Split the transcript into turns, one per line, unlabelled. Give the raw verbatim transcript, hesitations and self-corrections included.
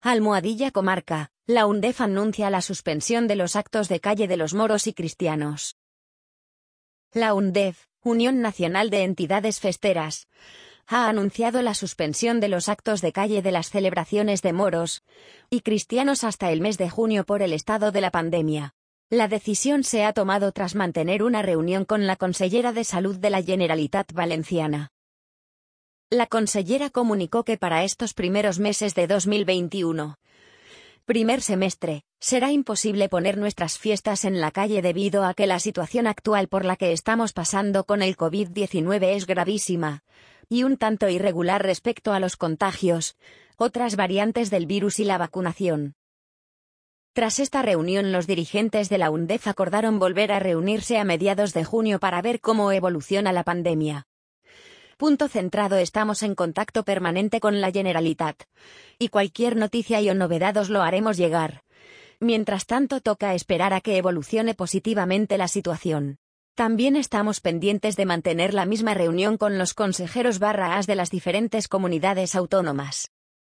Almohadilla Comarca, la UNDEF anuncia la suspensión de los actos de calle de los moros y cristianos. La UNDEF, Unión Nacional de Entidades Festeras, ha anunciado la suspensión de los actos de calle de las celebraciones de moros y cristianos hasta el mes de junio por el estado de la pandemia. La decisión se ha tomado tras mantener una reunión con la consellera de Salud de la Generalitat Valenciana. La consellera comunicó que para estos primeros meses de dos mil veintiuno, primer semestre, será imposible poner nuestras fiestas en la calle debido a que la situación actual por la que estamos pasando con el COVID diecinueve es gravísima y un tanto irregular respecto a los contagios, otras variantes del virus y la vacunación. Tras esta reunión, los dirigentes de la UNDEF acordaron volver a reunirse a mediados de junio para ver cómo evoluciona la pandemia. Punto centrado. Estamos en contacto permanente con la Generalitat, y cualquier noticia y o novedad os lo haremos llegar. Mientras tanto, toca esperar a que evolucione positivamente la situación. También estamos pendientes de mantener la misma reunión con los consejeros barra as de las diferentes comunidades autónomas.